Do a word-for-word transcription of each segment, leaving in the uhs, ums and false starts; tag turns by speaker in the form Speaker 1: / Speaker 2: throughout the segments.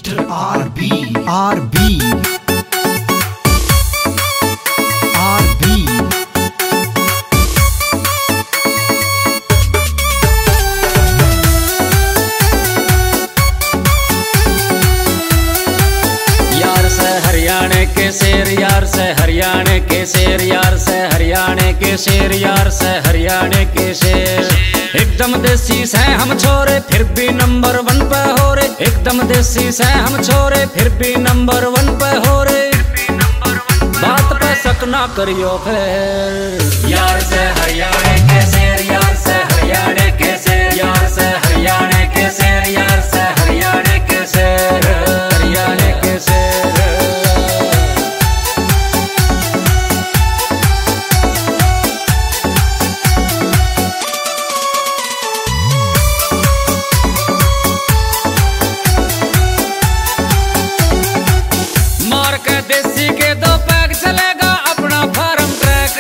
Speaker 1: Mister R B R B R B
Speaker 2: यार से हरियाणा के शेर, यार से हरियाणा के शेर, यार से हरियाणा के शेर, यार से हरियाणा के शेर। एकदम देसी से हम छोरे फिर भी नंबर वन पे हो रे, एकदम देसी से हम छोरे फिर भी नंबर वन पे हो रे। बात पे शक ना करियो फिर। यार से हरियाणा के शेर, यार से हरियाणा के शेर, यार से हरियाणा के शेर, यार से हरियाणा के शेर, हरियाणा के शेर। देसी के दो पैग चलेगा अपना फार्म ट्रैक,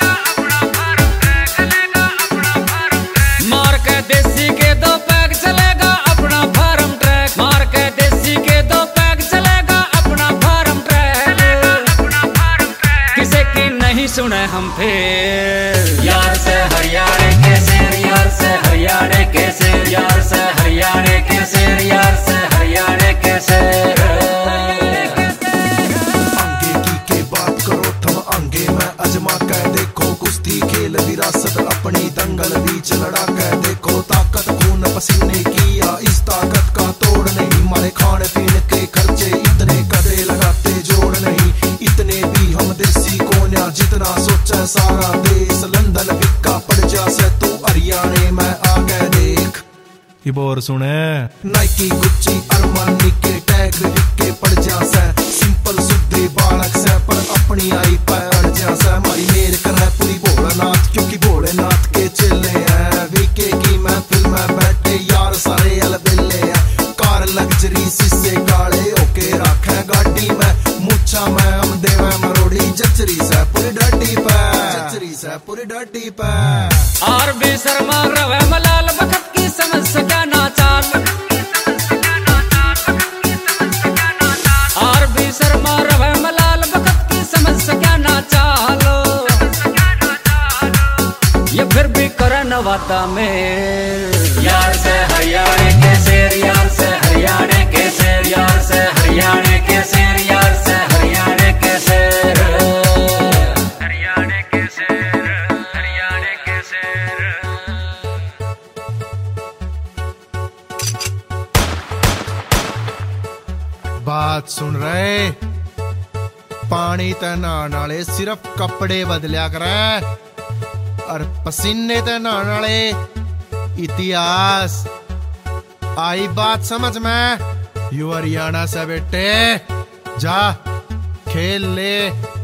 Speaker 2: मार के देसी के दो पैग चलेगा अपना फार्म ट्रैक, मार के देसी के दो पैग चलेगा अपना फार्म ट्रैक। किसी की नहीं सुने हम फिर। यार से हरियाणा के शेर, यार से हरियाणा के शेर, यार से हरियाणा के शेर, यार से हरियाणा के शेर।
Speaker 3: विरासत अपनी दंगल बीच लड़ा के देखो, ताकत खून पसीने की या इस ताकत का तोड़ नहीं। हमारे खाने पीने के खर्चे इतने कदे लगाते जोड़ नहीं, इतने भी हम देसी कोन्या जितना सोचा सारा देश। लंदन बिक्का पड़ जा से तू हरियाणा में आ गए देख।
Speaker 4: ये बोर सुने
Speaker 3: नाइकी गुच्ची अरमानी के टैग लिख के पड़ जा से, सिंपल सुधे बालक से पर अपनी आई पैर जा से। हमारी मेर कर है पूरी भोलानाथ क्योंकि भोलेनाथ के चेले हैं। वीके की महफिल में बैठे यार सारे अलबेले हैं। कार लग्जरी शीशे काले होके रखे गाड़ी में, मुच्छा में हम देवे मरोड़ी जचरी से पूरी डटी पे, जचरी से पूरी डटी पे।
Speaker 2: आर बी शर्मा रवे मलाल बखत की समझ सका ना चाल, आर बी शर्मा रवे मलाल बखत की समझ सका ना चालो। ये फिर भी करन वाता में। यार से हरियाणा के शेर, यार से हरियाणा के शेर, यार से हरियाणा के शेर, यार से हरियाणा के शेर, हरियाणा के शेर, हरियाणा के शेर।
Speaker 4: बात सुन रहे, पानी ते नहाने वाले सिर्फ कपड़े बदलिया करे और पसीने ते नहाने वाले इतिहास। आई बात समझ में? यू हरियाणा से बेटे, जा खेल ले।